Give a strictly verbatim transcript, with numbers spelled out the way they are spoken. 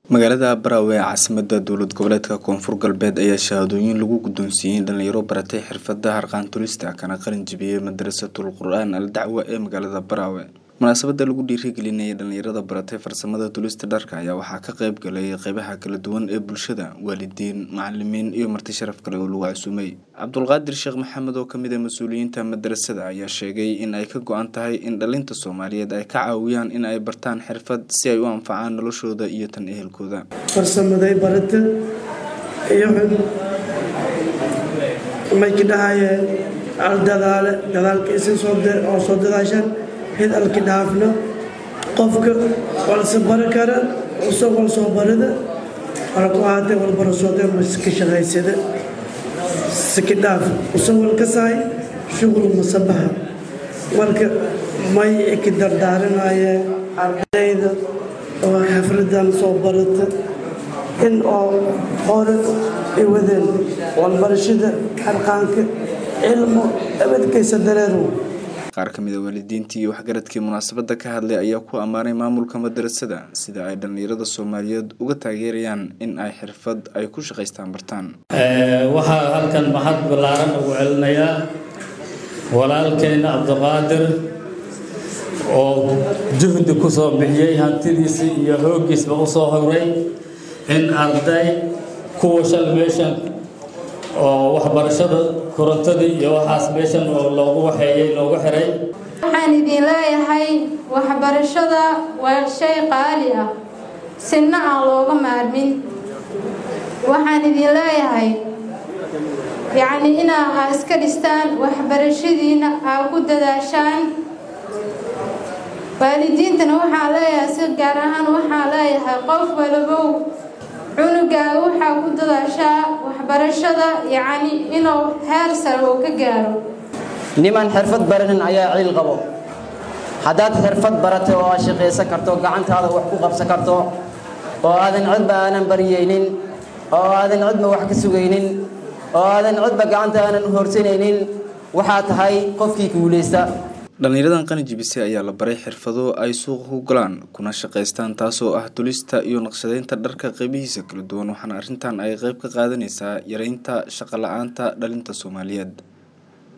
magaalada Barawe caasimadda dowlad goboleedka Koonfur Galbeed ayaa shahaadooyin lagu guddoonsiiyay dhalinyaro baratay xirfadaha harqaan tulista kana qalin jabiyay madrasatul Qur'aan al Dacwa ee magaalada Barawe. Munaasabadda lagu dhiirigelinayay dhalinyarada baratay farsamada tulista dharka ayaa waxaa ka qayb galay qaybaha kala duwan ee bulshada, waalidiin, macallimiin iyo marti sharaf kale oo lagu casuumay. Cabdulqaadir Sheekh Maxamed oo kamid ah mas'uuliyiinta madrasada ayaa sheegay in ay ka go'an tahay in dhalinta Soomaaliyeed ay ka caawiyaan in ay bartaan xirfad si ay u anfacaan noloshooda iyo tan ehelkooda. Farsamaday barata iyo ma kidaaya ardadaale dadaalkiisa soo oo soo dadaashan هذا الكنافنا قفك والسبر كرا وسوق الصبرده أرقاته والبرصوده مسكش غيسده سكناف وسوق الكساي شغل مصباح ولك ما يقدر دارنا يا عبيد وحفردا صبرته إن أو خالد يودن والبرشده حرقانك علم أبد كيس درارو qaar kamid ah waalidiintii iyo waxgaradkii munaasabadda ka hadlay ayaa ku amaanay maamulka madrasada sida ay dhalinyarada Soomaaliyeed uga taageerayaan in ay xirfad ay ku shaqeystaan bartaan. ee waxa halkan mahad balaaran ugu celinaya walaalkeena Cabdulqaadir oo juhdi ku soo bixiyay hantidiisa iyo hoogiisba u soo horay in arday kuwa shal meeshan oo waxbarashada korontada iyo waxaas meeshan oo loogu waxeeyay loogu xiray. waxaan idin leeyahay waxbarashada waa shay qaali ah sinna aan looga maarmin. waxaan idin leeyahay yacni inaa iska dhistaan waxbarashadiina aa ku dadaashaan. waalidiintana waxaa leeyahay si gaar ahaan waxaa leeyahay qof walbow cunugaaga waxaa ku dadaashaa waxbarashada yacni inuu heer sare uu ka gaaro. niman xirfad baranin ayaa ciil qabo. haddaad xirfad baratay oo aad shaqaysan karto gacantaada wax ku qabsan karto oo aadan cidba aanan bariyeynin oo aadan cidba wax ka sugaynin oo aadan cidba gacanta aanan u horsanaynin waxaa tahay qofkii guuleysta. dhalinyaradan qalin jabisay ayaa la baray xirfado ay suuqa ku galaan kuna shaqeystaan taasoo ah tulista iyo naqshadeynta dharka qaybihiisa kala duwan waxaana arrintan ay qayb ka qaadanaysaa yareynta shaqo la'aanta dhalinta Soomaaliyeed.